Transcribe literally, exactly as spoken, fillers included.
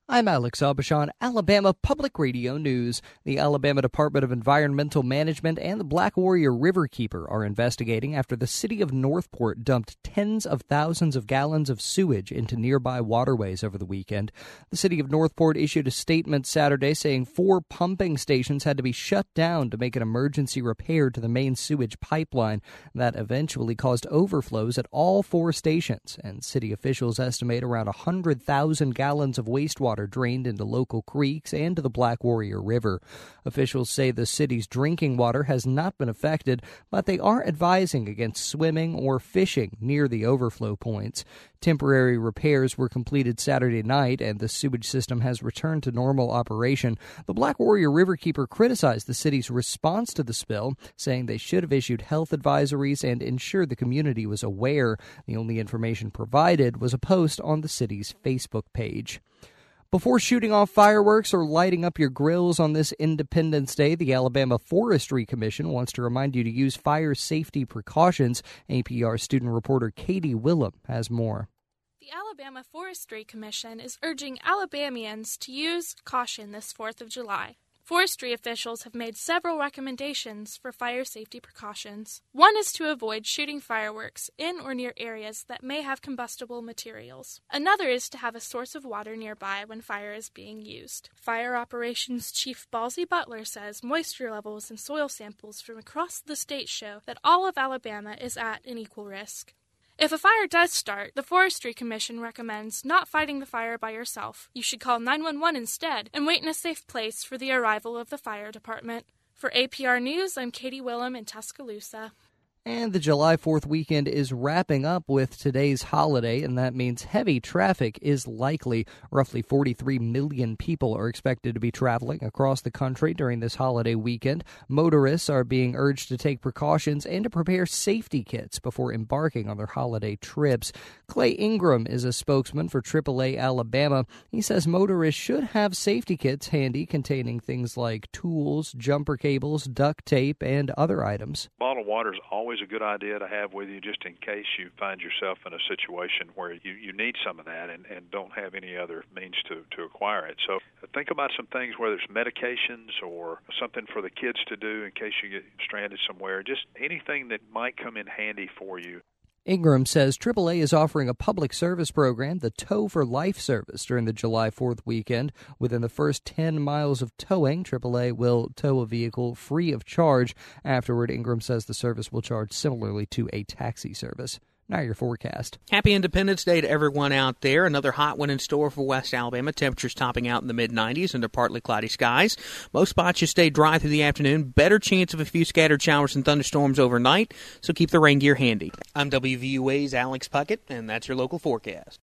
I'm Alex Aubuchon, Alabama Public Radio News. The Alabama Department of Environmental Management and the Black Warrior Riverkeeper are investigating after the city of Northport dumped tens of thousands of gallons of sewage into nearby waterways over the weekend. The city of Northport issued a statement Saturday saying four pumping stations had to be shut down to make an emergency repair to the main sewage pipeline. That eventually caused overflows at all four stations, and city officials estimate around one hundred thousand gallons of wastewater drained into local creeks and to the Black Warrior River. Officials say the city's drinking water has not been affected, but they are advising against swimming or fishing near the overflow points. Temporary repairs were completed Saturday night, and the sewage system has returned to normal operation. The Black Warrior Riverkeeper criticized the city's response to the spill, saying they should have issued health advisories and ensured the community was aware. The only information provided was a post on the city's Facebook page. Before shooting off fireworks or lighting up your grills on this Independence Day, the Alabama Forestry Commission wants to remind you to use fire safety precautions. A P R student reporter Katie Willem has more. The Alabama Forestry Commission is urging Alabamians to use caution this fourth of July. Forestry officials have made several recommendations for fire safety precautions. One is to avoid shooting fireworks in or near areas that may have combustible materials. Another is to have a source of water nearby when fire is being used. Fire Operations Chief Ballsy Butler says moisture levels in soil samples from across the state show that all of Alabama is at an equal risk. If a fire does start, the Forestry Commission recommends not fighting the fire by yourself. You should call nine one one instead and wait in a safe place for the arrival of the fire department. For A P R News, I'm Katie Willem in Tuscaloosa. And the July fourth weekend is wrapping up with today's holiday, and that means heavy traffic is likely. Roughly forty-three million people are expected to be traveling across the country during this holiday weekend. Motorists are being urged to take precautions and to prepare safety kits before embarking on their holiday trips. Clay Ingram is a spokesman for triple A Alabama. He says motorists should have safety kits handy containing things like tools, jumper cables, duct tape, and other items. Bottled water is always a good idea to have with you just in case you find yourself in a situation where you, you need some of that and, and don't have any other means to, to acquire it. So think about some things, whether it's medications or something for the kids to do in case you get stranded somewhere, just anything that might come in handy for you. Ingram says triple A is offering a public service program, the Tow for Life service, during the July fourth weekend. Within the first ten miles of towing, triple A will tow a vehicle free of charge. Afterward, Ingram says the service will charge similarly to a taxi service. Now your forecast. Happy Independence Day to everyone out there. Another hot one in store for West Alabama. Temperatures topping out in the mid nineties under partly cloudy skies. Most spots should stay dry through the afternoon. Better chance of a few scattered showers and thunderstorms overnight, so keep the rain gear handy. I'm W V U A's Alex Puckett, and that's your local forecast.